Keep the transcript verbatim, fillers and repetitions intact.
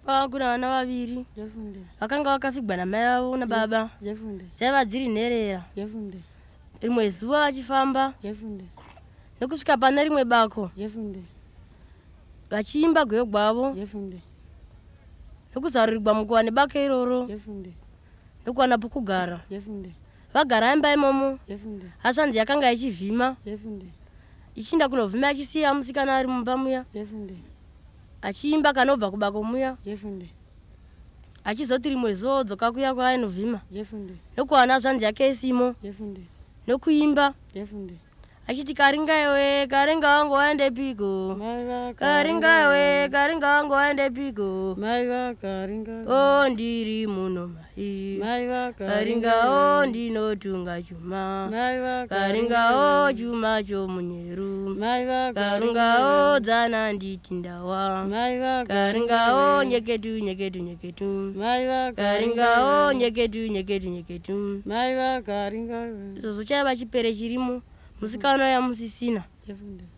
Kwa kuna wana waviri. Jefunde. Vakanga vakafigwa na mai vavo na baba. Jefunde. Dzaiva dziri nherera. Jefunde. Rimwe zuva vachifamba. Jefunde. Nokusvika pane rimwe bako. Jefunde. Vachiimba gweyo gwavo. Jefunde. Nokuzarurirwa mukuva nebako iroro. Jefunde. Nokuwana pokugara. Jefunde. Vagara imba imomo. Jefunde. Hasvanzi yakanga ichivhima. Jefunde. Ichinda kunovhima achisiya musikana ari mumba muya. Jefunde. Achiimba kanobva kubako muya. Jefunde. Achizoti rimwe zuva odzoka kuya kwaanovhima. Jefunde. Nokuwana zvanzi yake isimo. Jefunde. Nokuimba. Jefunde. Achiti karinga iwe karinga wangu waende piko. Maiva Karinga iwe karinga wangu waende piko. Maiva karinga. O ndiri muno mai. Maiva Karinga o ndinotunga chuma. Maiva Karinga o chuma chomunyeru. Maiva Karinga o dzana nditindawa. Maiva Karinga o nyeketu nyeketu nyeketu. Maiva Karinga o nyeketu nyeketu nyeketu. Maiva karinga. Izvozvo chaiva chipere chirimo. Musikana yamusisina. Jefunde.